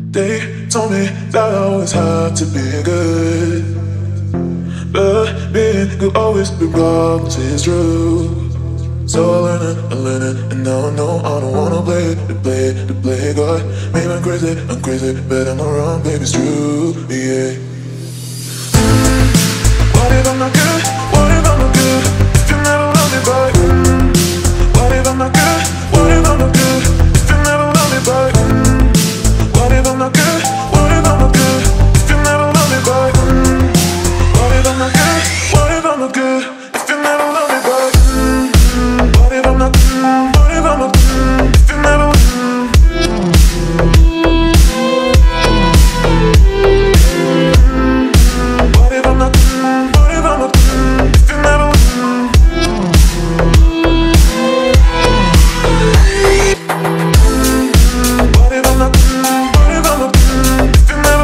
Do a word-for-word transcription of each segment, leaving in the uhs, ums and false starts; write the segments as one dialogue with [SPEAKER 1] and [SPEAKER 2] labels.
[SPEAKER 1] They told me that I was hard to be good, but being good always be wrong is true. So I learning, I'm learning, and now I know I don't wanna play, to play, to play God. Maybe I'm crazy, I'm crazy, but I'm not wrong, baby, it's true, yeah. What if I'm not good? What if I'm not good? If you never love me back. What if I'm not good? What if I'm not good? If you never love me back. What if I'm not good? What if I'm not good? If you never love me back. What if I'm not good? What if I'm not good? If you never love me back. What if I'm not good? What if I'm not good? If you never love me back. What if I'm not good? What if I'm not good? If you never love What if I'm not good? What if I'm not good? If you never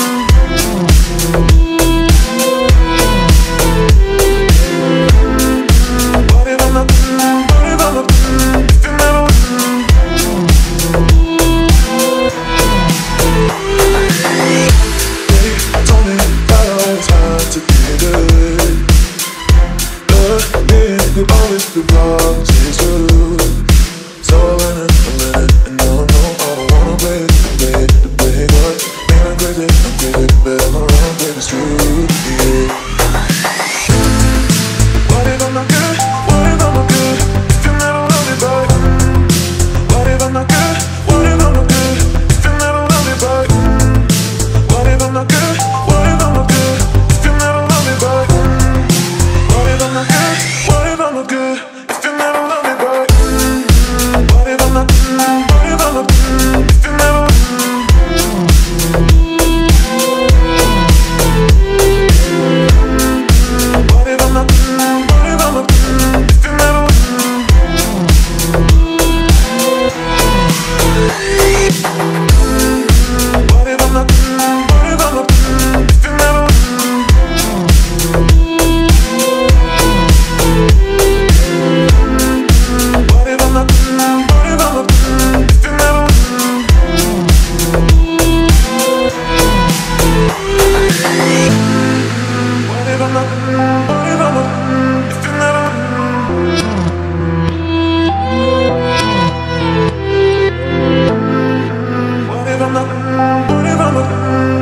[SPEAKER 1] What if I'm not good? What if I'm not good? If you never They told me that I was hard to be good, but being good always be wrong is true. So I learn it, I learn it, and now I know I don't wanna play it, play it, to play God. Man, I'm crazy, I'm crazy, but I'm around, baby, it's true, yeah. What if I'm not good? What if I'm not good? If you never love me back. What if I'm not good? What if I'm not good? If you never love me back. What if I'm not good? What if I'm not good? If you never love me back. What if I'm not good? What if I'm not good? If you never love me back. What if I'm not good? What if I'm not good? If you never What if I'm not good? What if I'm not good? If you never What if I'm not good? What if I'm not good? If you never What if I'm not good? What if I'm not good? If you never What if I'm not good? What if I'm not good? If you never What if I'm not good? What if I'm not good?